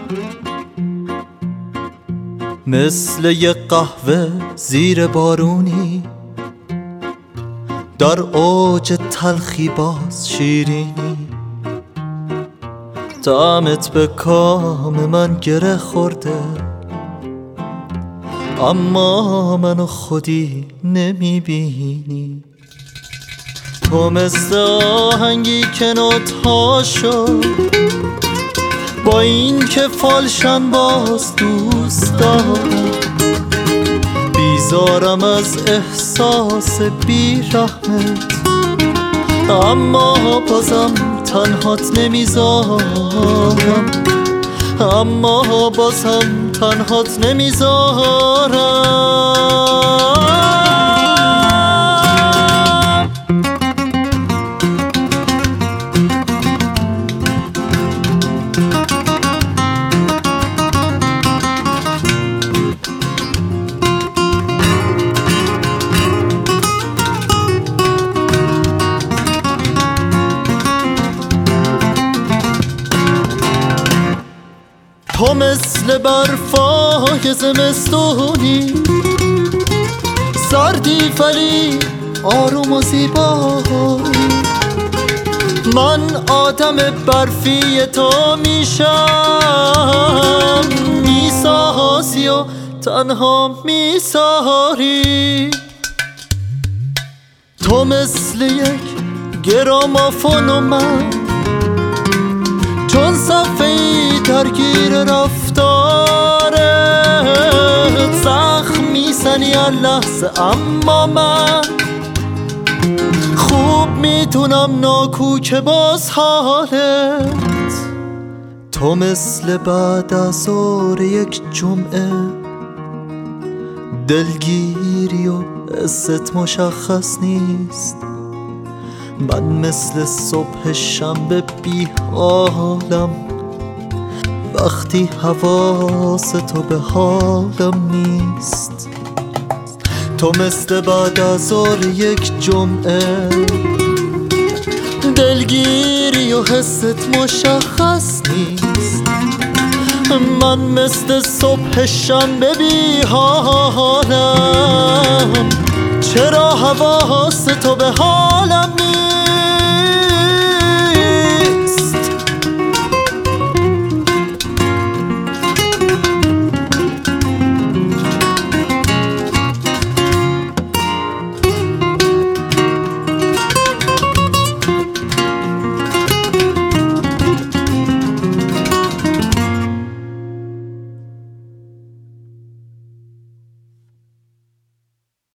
مثل یه قهوه زیر بارونی، در اوج تلخی باز شیرینی. طعمت به کام من گره خورده، اما منو خودی نمیبینی. تو مثل آهنگی که نوت‌هاشو با این که فالشن باز دوست دارم. بیزارم از احساس بیرحمت، اما بازم تنهات نمیذارم. اما بازم تنهات نمیذارم. تو مثل برفای زمستونی، سردی ولی آروم و زیبایی. من آدم برفی تو میشم، میسازی و تنها میساری. تو مثل یک گرامافون و من، چون صفحه‌ای درگیر رفتارت. زخم میزنی هر لحظه، اما من خوب میتونم ناکوک باز حالت. تو مثل بعد از ظهر یک جمعه، دلگیری و حست مشخص نیست. من مثل صبح شنبه بی حالم، وقتی حواس تو به حالم نیست. تو مثل بعد از ظهر یک جمعه، دلگیری و حست مشخص نیست. من مثل صبح شنبه بی حالم، چرا حواس تو به حالم